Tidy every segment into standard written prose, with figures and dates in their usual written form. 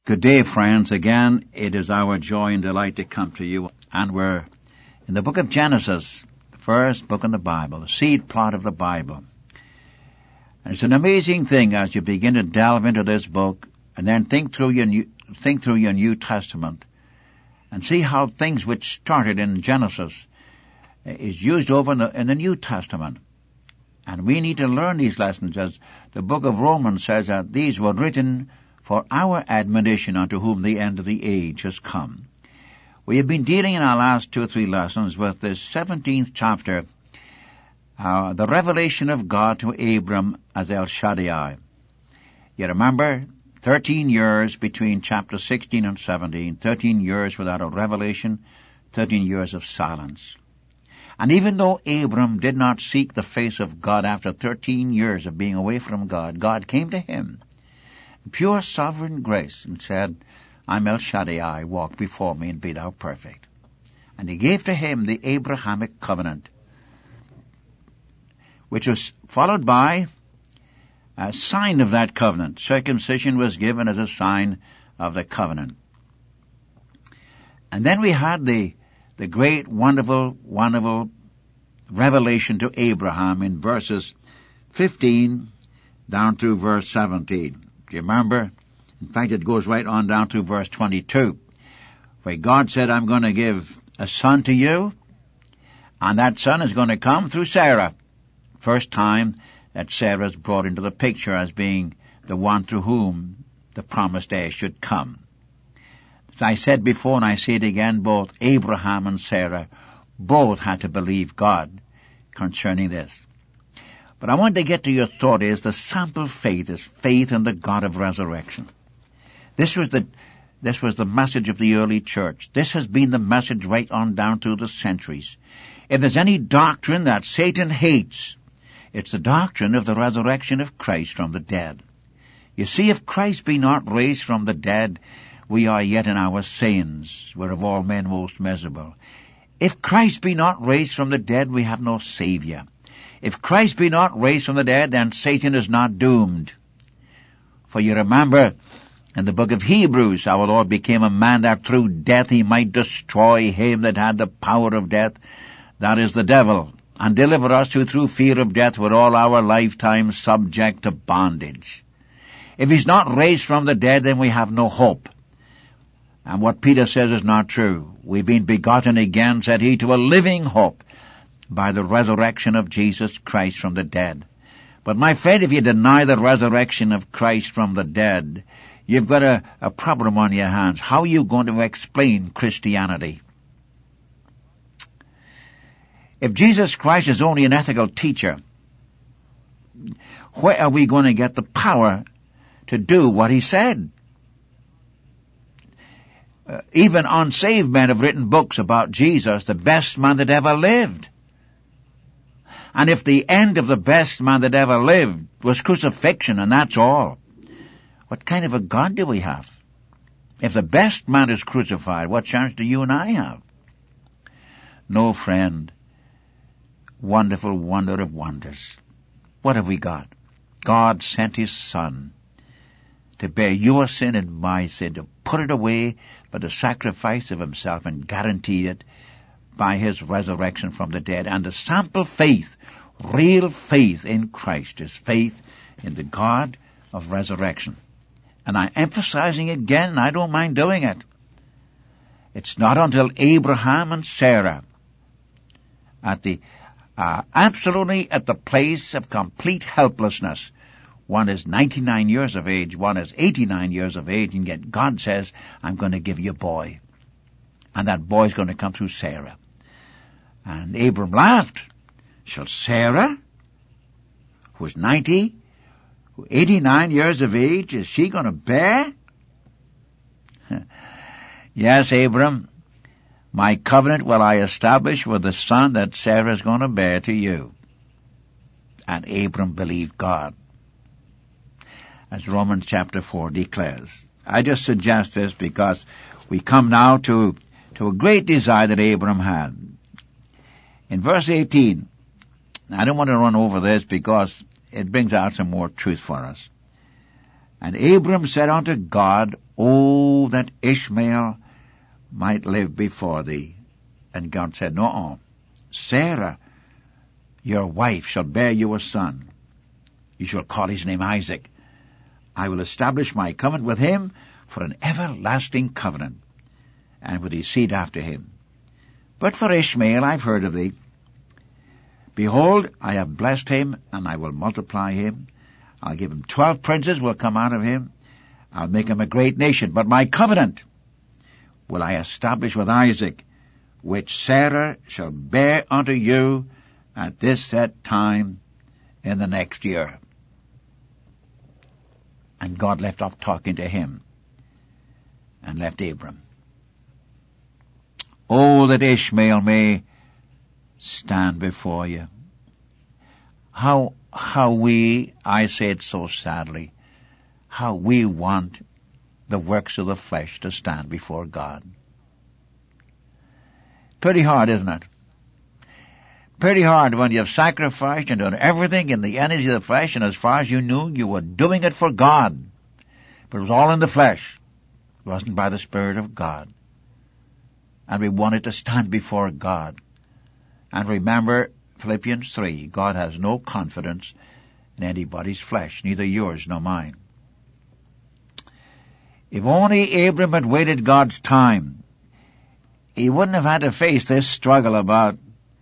Good day, friends. Again, it is our joy and delight to come to you. And we're in the book of Genesis, the first book in the Bible, the seed plot of the Bible. And it's an amazing thing as you begin to delve into this book and then think through your New Testament and see how things which started in Genesis is used over in the New Testament. And we need to learn these lessons, as the book of Romans says that these were written for our admonition, unto whom the end of the age has come. We have been dealing in our last 2 or 3 lessons with this 17th chapter, the revelation of God to Abram as El Shaddai. You remember, 13 years between chapter 16 and 17, 13 years without a revelation, 13 years of silence. And even though Abram did not seek the face of God after 13 years of being away from God, God came to him, pure sovereign grace, and said, I'm El Shaddai, walk before me and be thou perfect. And he gave to him the Abrahamic covenant, which was followed by a sign of that covenant. Circumcision was given as a sign of the covenant. And then we had the great, wonderful revelation to Abraham in verses 15 down through verse 17. Do you remember? In fact, it goes right on down to verse 22, where God said, I'm going to give a son to you, and that son is going to come through Sarah. First time that Sarah is brought into the picture as being the one through whom the promised heir should come. As I said before, and I say it again, both Abraham and Sarah both had to believe God concerning this. But I want to get to your thought is the sample faith is faith in the God of resurrection. This was the message of the early church. This has been the message right on down through the centuries. If there's any doctrine that Satan hates, it's the doctrine of the resurrection of Christ from the dead. You see, if Christ be not raised from the dead, we are yet in our sins, we're of all men most miserable. If Christ be not raised from the dead, we have no Savior. If Christ be not raised from the dead, then Satan is not doomed. For you remember, in the book of Hebrews, our Lord became a man that through death he might destroy him that had the power of death, that is the devil, and deliver us who through fear of death were all our lifetime subject to bondage. If he's not raised from the dead, then we have no hope. And what Peter says is not true. We've been begotten again, said he, to a living hope, by the resurrection of Jesus Christ from the dead. But my friend, if you deny the resurrection of Christ from the dead, you've got a problem on your hands. How are you going to explain Christianity? If Jesus Christ is only an ethical teacher, where are we going to get the power to do what he said? Even unsaved men have written books about Jesus, the best man that ever lived. And if the end of the best man that ever lived was crucifixion and that's all, what kind of a God do we have? If the best man is crucified, what chance do you and I have? No, friend. Wonderful wonder of wonders. What have we got? God sent his Son to bear your sin and my sin, to put it away by the sacrifice of himself and guarantee it by his resurrection from the dead. And the sample faith, real faith in Christ, is faith in the God of resurrection. And I'm emphasizing again, and I don't mind doing it. It's not until Abraham and Sarah, absolutely at the place of complete helplessness. One is 99 years of age, one is 89 years of age, and yet God says, I'm going to give you a boy. And that boy's going to come through Sarah. And Abram laughed. Shall Sarah, who's 89 years of age, is she going to bear? Yes, Abram, my covenant will I establish with the son that Sarah is going to bear to you. And Abram believed God, as Romans chapter 4 declares. I just suggest this because we come now to a great desire that Abram had. In verse 18, I don't want to run over this because it brings out some more truth for us. And Abram said unto God, Oh, that Ishmael might live before thee. And God said, No, Sarah, your wife, shall bear you a son. You shall call his name Isaac. I will establish my covenant with him for an everlasting covenant, and with his seed after him. But for Ishmael I've heard of thee. Behold, I have blessed him, and I will multiply him. I'll give him 12 princes will come out of him. I'll make him a great nation. But my covenant will I establish with Isaac, which Sarah shall bear unto you at this set time in the next year. And God left off talking to him and left Abram. Oh, that Ishmael may stand before you. How we, I say it so sadly, how we want the works of the flesh to stand before God. Pretty hard, isn't it? Pretty hard when you've sacrificed and done everything in the energy of the flesh, and as far as you knew, you were doing it for God. But it was all in the flesh. It wasn't by the Spirit of God. And we wanted to stand before God. And remember Philippians 3, God has no confidence in anybody's flesh, neither yours nor mine. If only Abram had waited God's time, he wouldn't have had to face this struggle about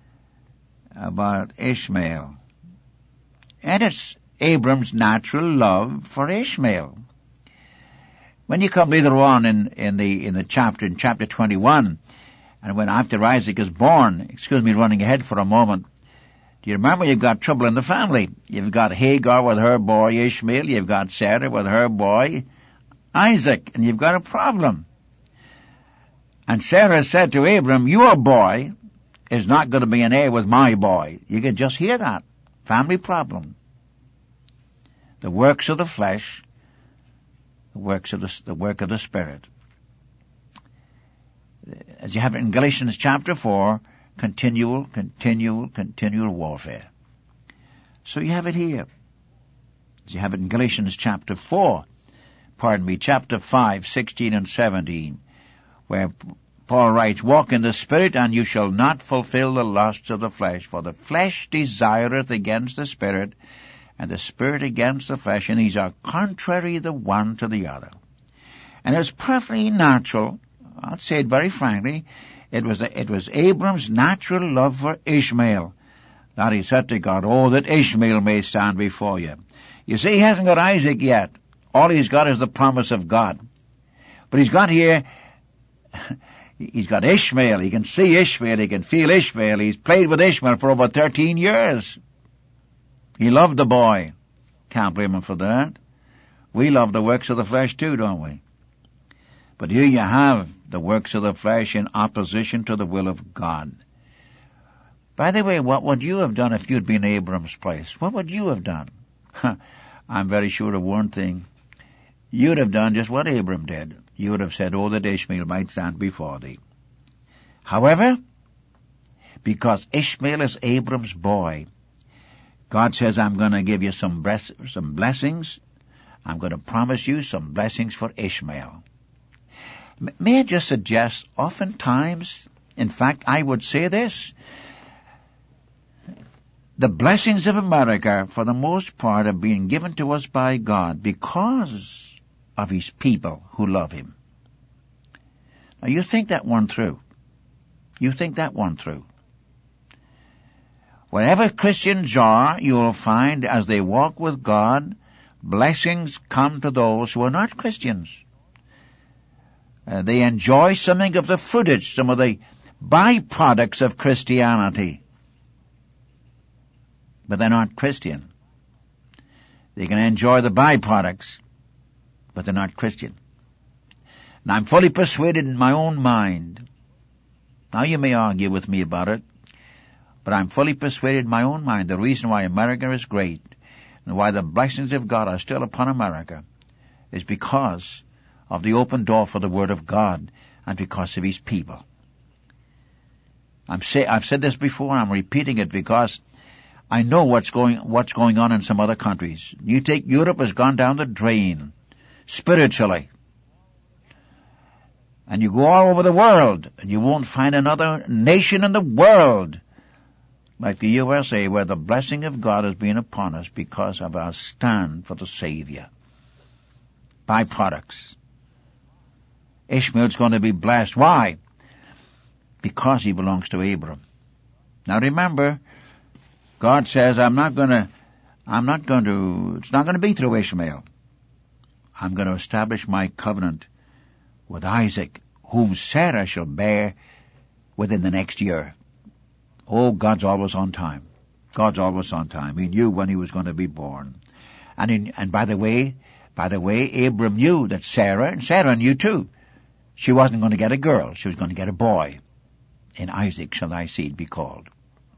Ishmael. And it's Abram's natural love for Ishmael. When you come later on in chapter 21, and when after Isaac is born, running ahead for a moment, do you remember you've got trouble in the family? You've got Hagar with her boy Ishmael, you've got Sarah with her boy Isaac, and you've got a problem. And Sarah said to Abram, your boy is not going to be an heir with my boy. You can just hear that. Family problem. The works of the flesh, the work of the Spirit. As you have it in Galatians chapter 4, continual warfare. So you have it here. As you have it in Galatians chapter 5, 16 and 17, where Paul writes, walk in the Spirit, and you shall not fulfill the lusts of the flesh. For the flesh desireth against the Spirit, and the Spirit against the flesh, and these are contrary the one to the other. And it's perfectly natural, I'll say it very frankly, it was Abram's natural love for Ishmael that he said to God, oh, that Ishmael may stand before you. You see, he hasn't got Isaac yet. All he's got is the promise of God. But he's got here, he's got Ishmael. He can see Ishmael. He can feel Ishmael. He's played with Ishmael for over 13 years. He loved the boy. Can't blame him for that. We love the works of the flesh too, don't we? But here you have the works of the flesh in opposition to the will of God. By the way, what would you have done if you'd been Abram's place? What would you have done? I'm very sure of one thing. You'd have done just what Abram did. You would have said, oh, that Ishmael might stand before thee. However, because Ishmael is Abram's boy, God says, I'm going to give you some blessings. I'm going to promise you some blessings for Ishmael. May I just suggest, oftentimes, in fact, I would say this, the blessings of America, for the most part, are being given to us by God because of His people who love Him. Now, you think that one through. Wherever Christians are, you will find, as they walk with God, blessings come to those who are not Christians. They enjoy something of the fruitage, some of the byproducts of Christianity. But they're not Christian. They can enjoy the byproducts, but they're not Christian. And I'm fully persuaded in my own mind. Now you may argue with me about it, but I'm fully persuaded in my own mind the reason why America is great and why the blessings of God are still upon America is because of the open door for the Word of God and because of His people. I've said this before, and I'm repeating it because I know what's going on in some other countries. You take Europe has gone down the drain. spiritually. And you go all over the world, and you won't find another nation in the world like the USA where the blessing of God has been upon us because of our stand for the Savior. Byproducts. Ishmael's going to be blessed. Why? Because he belongs to Abram. Now remember, God says, it's not going to be through Ishmael. I'm going to establish my covenant with Isaac, whom Sarah shall bear within the next year. Oh, God's always on time. God's always on time. He knew when he was going to be born. And by the way, Abram knew that Sarah, and Sarah knew too, she wasn't going to get a girl, she was going to get a boy. In Isaac shall thy seed be called.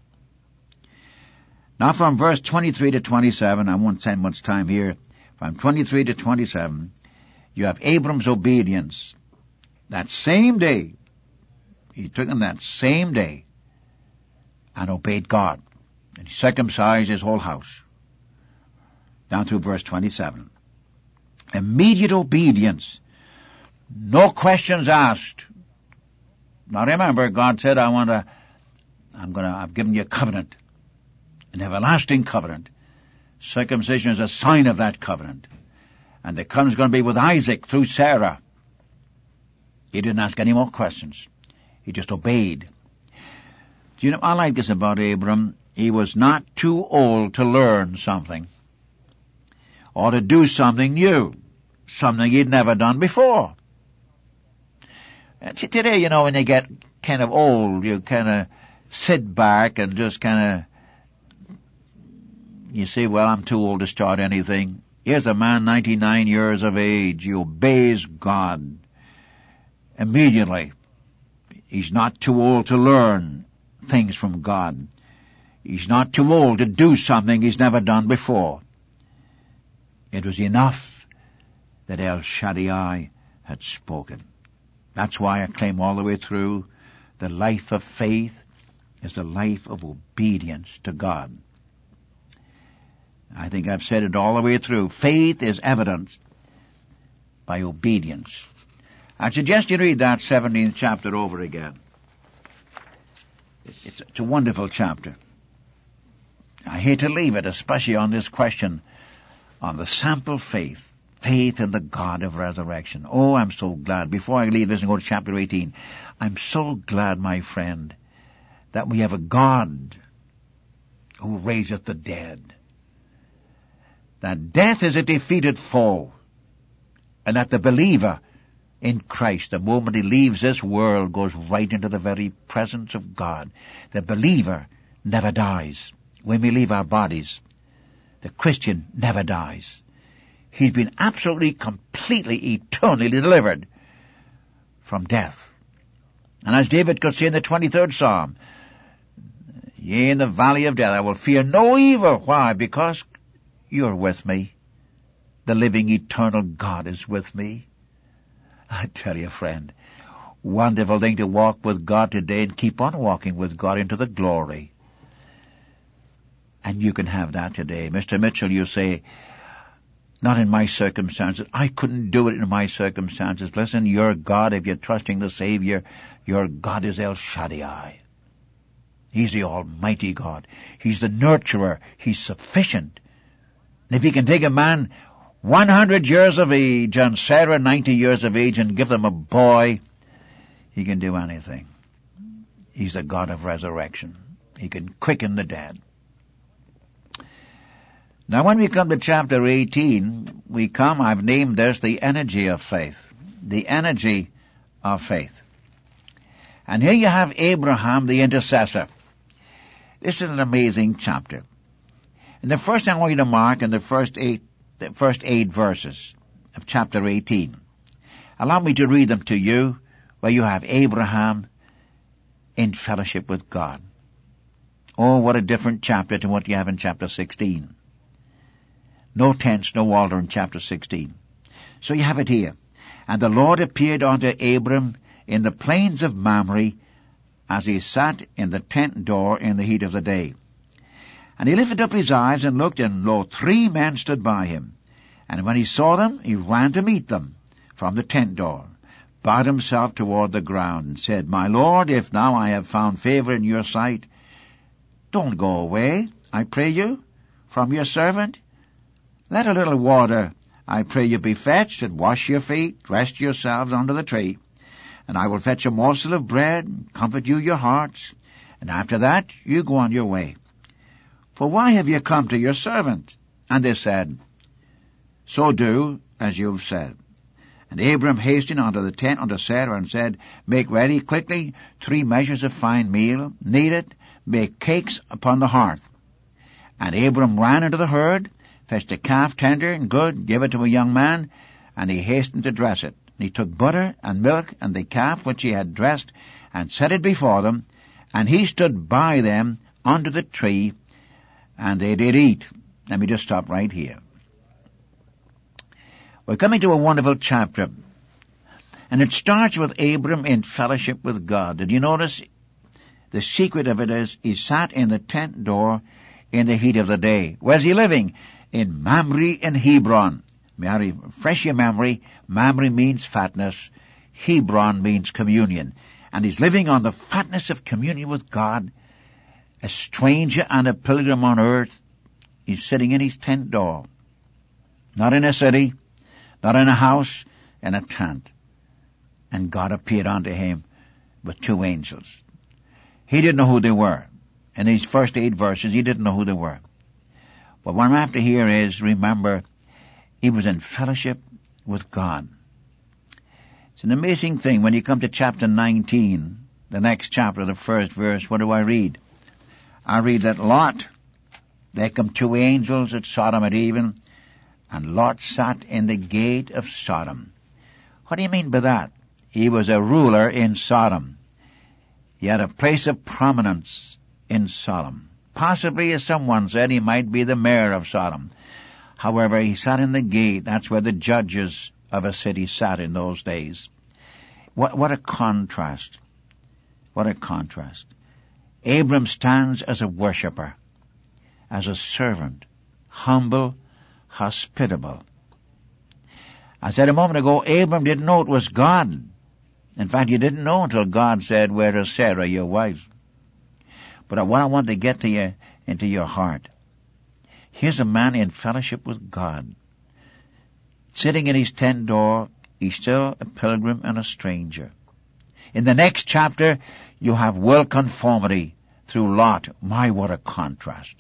Now from verse 23 to 27, I won't spend much time here. From 23 to 27, you have Abram's obedience. That same day, he took him that same day and obeyed God. And he circumcised his whole house. Down through verse 27. Immediate obedience. No questions asked. Now remember, God said, I've given you a covenant. An everlasting covenant. Circumcision is a sign of that covenant. And the covenant's going to be with Isaac through Sarah. He didn't ask any more questions. He just obeyed. Do you know, I like this about Abram. He was not too old to learn something. Or to do something new. Something he'd never done before. Today, you know, when you get kind of old, you kind of sit back and just kind of, you say, well, I'm too old to start anything. Here's a man 99 years of age. He obeys God immediately. He's not too old to learn things from God. He's not too old to do something he's never done before. It was enough that El Shaddai had spoken. That's why I claim all the way through the life of faith is a life of obedience to God. I think I've said it all the way through. Faith is evidenced by obedience. I suggest you read that 17th chapter over again. It's a wonderful chapter. I hate to leave it, especially on this question on the sample faith. Faith in the God of resurrection. Oh, I'm so glad. Before I leave this and go to chapter 18, I'm so glad, my friend, that we have a God who raiseth the dead. That death is a defeated foe. And that the believer in Christ, the moment he leaves this world, goes right into the very presence of God. The believer never dies. When we leave our bodies, the Christian never dies. He's been absolutely, completely, eternally delivered from death. And as David could say in the 23rd Psalm, yea, in the valley of death, I will fear no evil. Why? Because you're with me. The living, eternal God is with me. I tell you, friend, wonderful thing to walk with God today and keep on walking with God into the glory. And you can have that today. Mr. Mitchell, you say, not in my circumstances. I couldn't do it in my circumstances. Listen, your God, if you're trusting the Savior, your God is El Shaddai. He's the Almighty God. He's the nurturer. He's sufficient. And if he can take a man 100 years of age and Sarah 90 years of age and give them a boy, he can do anything. He's the God of resurrection. He can quicken the dead. Now when we come to chapter 18, I've named this the energy of faith. The energy of faith. And here you have Abraham, the intercessor. This is an amazing chapter. And the first thing I want you to mark in the first eight verses of chapter 18. Allow me to read them to you, where you have Abraham in fellowship with God. Oh, what a different chapter to what you have in chapter 16. No tents, no altar in chapter 16. So you have it here. And the Lord appeared unto Abram in the plains of Mamre, as he sat in the tent door in the heat of the day. And he lifted up his eyes and looked, and lo, 3 men stood by him. And when he saw them, he ran to meet them from the tent door, bowed himself toward the ground, and said, My Lord, if now I have found favor in your sight, don't go away, I pray you, from your servant. Let a little water, I pray you, be fetched, and wash your feet, rest yourselves under the tree. And I will fetch a morsel of bread, and comfort you your hearts, and after that you go on your way. For why have you come to your servant? And they said, So do as you have said. And Abram hastened unto the tent unto Sarah, and said, Make ready quickly 3 measures of fine meal, knead it, make cakes upon the hearth. And Abram ran into the herd, fetched a calf tender and good, gave it to a young man, and he hastened to dress it. And he took butter and milk and the calf which he had dressed, and set it before them, and he stood by them under the tree, and they did eat. Let me just stop right here. We're coming to a wonderful chapter, and it starts with Abram in fellowship with God. Did you notice? The secret of it is he sat in the tent door in the heat of the day. Where's he living? In Mamre in Hebron. May I refresh your memory? Mamre means fatness. Hebron means communion. And he's living on the fatness of communion with God. A stranger and a pilgrim on earth. He's sitting in his tent door. Not in a city, not in a house, in a tent. And God appeared unto him with 2 angels. He didn't know who they were. In these first 8 verses, he didn't know who they were. But what I'm after here is, remember, he was in fellowship with God. It's an amazing thing. When you come to chapter 19, the next chapter, the first verse, what do I read? I read that Lot, there come 2 angels at Sodom at even, and Lot sat in the gate of Sodom. What do you mean by that? He was a ruler in Sodom. He had a place of prominence in Sodom. Possibly, as someone said, he might be the mayor of Sodom. However, he sat in the gate. That's where the judges of a city sat in those days. What a contrast. What a contrast. Abram stands as a worshipper, as a servant, humble, hospitable. I said a moment ago, Abram didn't know it was God. In fact, he didn't know until God said, Where is Sarah, your wife? But what I want to get to you, into your heart. Here's a man in fellowship with God. Sitting in his tent door, he's still a pilgrim and a stranger. In the next chapter, you have world conformity through Lot. My, what a contrast.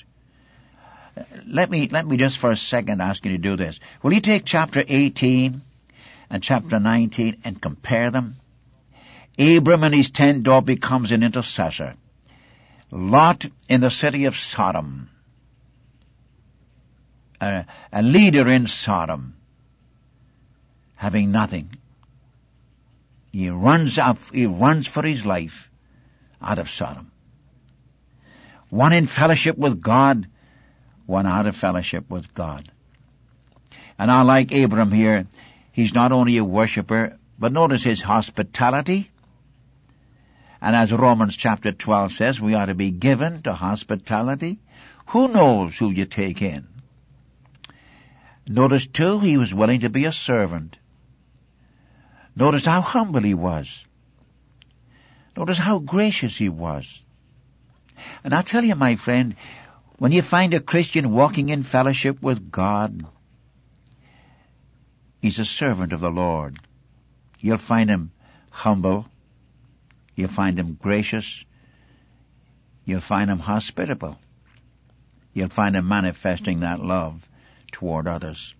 Let me just for a second ask you to do this. Will you take chapter 18 and chapter 19 and compare them? Abram in his tent door becomes an intercessor. Lot in the city of Sodom, a leader in Sodom, having nothing. He runs for his life out of Sodom. One in fellowship with God, one out of fellowship with God. And I like Abram here. He's not only a worshipper, but notice his hospitality. And as Romans chapter 12 says, we are to be given to hospitality. Who knows who you take in? Notice too, he was willing to be a servant. Notice how humble he was. Notice how gracious he was. And I'll tell you, my friend, when you find a Christian walking in fellowship with God, he's a servant of the Lord. You'll find him humble. You'll find him gracious. You'll find him hospitable. You'll find him manifesting that love toward others.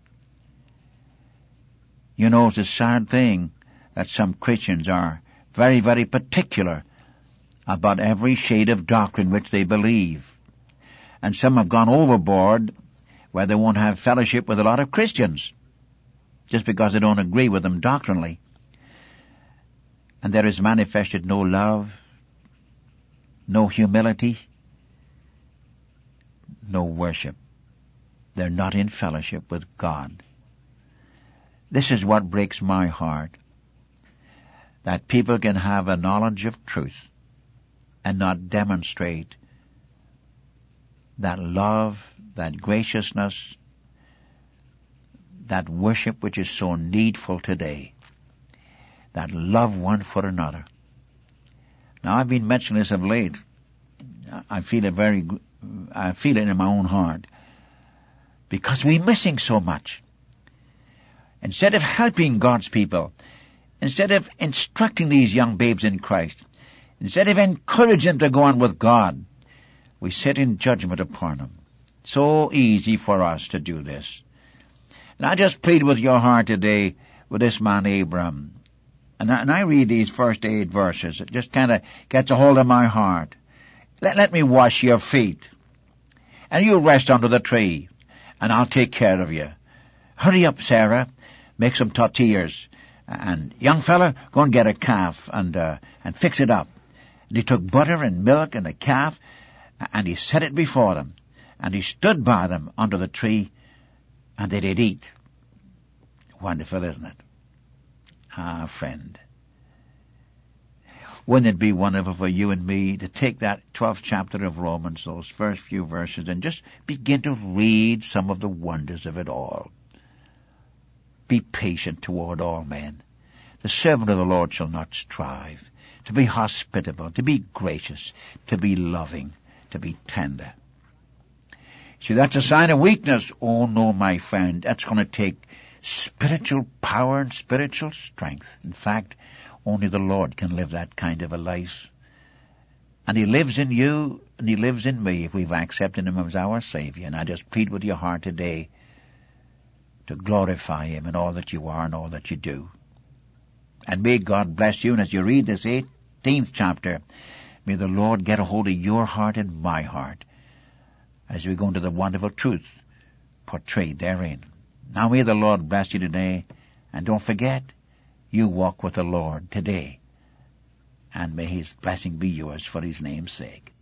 You know, it's a sad thing that some Christians are very, very particular about every shade of doctrine which they believe. And some have gone overboard where they won't have fellowship with a lot of Christians just because they don't agree with them doctrinally. And there is manifested no love, no humility, no worship. They're not in fellowship with God. This is what breaks my heart, that people can have a knowledge of truth and not demonstrate that love, that graciousness, that worship which is so needful today, that love one for another. Now, I've been mentioning this of late. I feel it in my own heart, because we're missing so much. Instead of helping God's people, instead of instructing these young babes in Christ, instead of encouraging them to go on with God, we sit in judgment upon them. So easy for us to do this. And I just plead with your heart today with this man Abraham. And I read these first 8 verses. It just kind of gets a hold of my heart. Let me wash your feet. And you rest under the tree, and I'll take care of you. Hurry up, Sarah. Make some tortillas. And young fella, go and get a calf and fix it up. And he took butter and milk and a calf, and he set it before them. And he stood by them under the tree, and they did eat. Wonderful, isn't it? Ah, friend. Wouldn't it be wonderful for you and me to take that 12th chapter of Romans, those first few verses, and just begin to read some of the wonders of it all? Be patient toward all men. The servant of the Lord shall not strive. To be hospitable, to be gracious, to be loving, to be tender. See, that's a sign of weakness. Oh no, my friend, that's going to take spiritual power and spiritual strength. In fact, only the Lord can live that kind of a life. And He lives in you, and He lives in me if we've accepted Him as our Savior. And I just plead with your heart today to glorify Him in all that you are and all that you do. And may God bless you. And as you read this 18th chapter, may the Lord get a hold of your heart and my heart as we go into the wonderful truth portrayed therein. Now may the Lord bless you today, and don't forget, you walk with the Lord today, and may His blessing be yours for His name's sake.